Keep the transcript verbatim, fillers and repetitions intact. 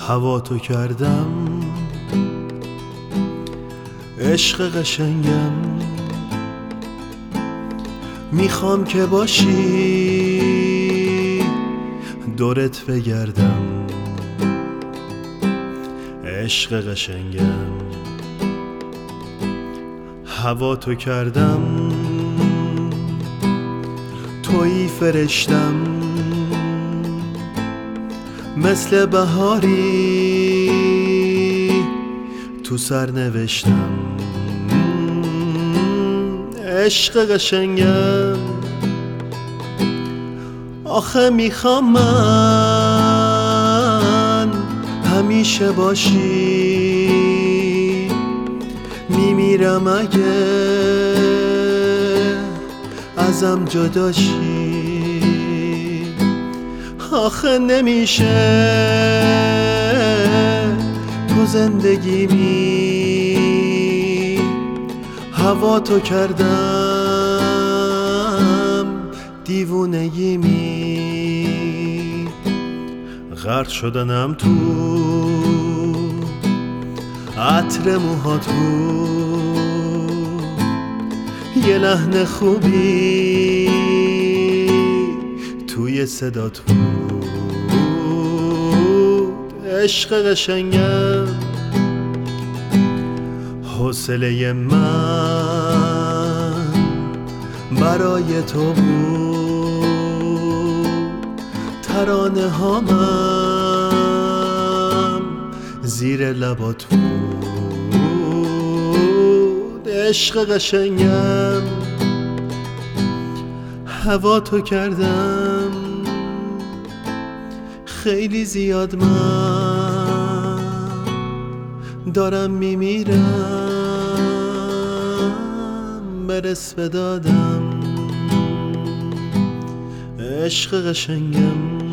هوا تو کردم عشق قشنگم، میخوام که باشی دورت بگردم، عشق قشنگم. هوا تو کردم تویی فرشتم، مثل بهاری تو سر نوشتم، عشق قشنگم. آخه میخوام من همیشه باشی، میمیرم اگه ازم جدا شی. آخه نمیشه تو زندگیمی، هوا تو کردم دیوونگیمی. غرق شدنم تو عطر موهات بود، یه لحن خوبی توی صدات بود، عشق قشنگم. حوصله من برای تو بود، ترانه هامم زیر لبات بود، عشق قشنگم. هوا تو کردم خیلی زیاد، من دارم میمیرم، برس به دادم، عشق قشنگم.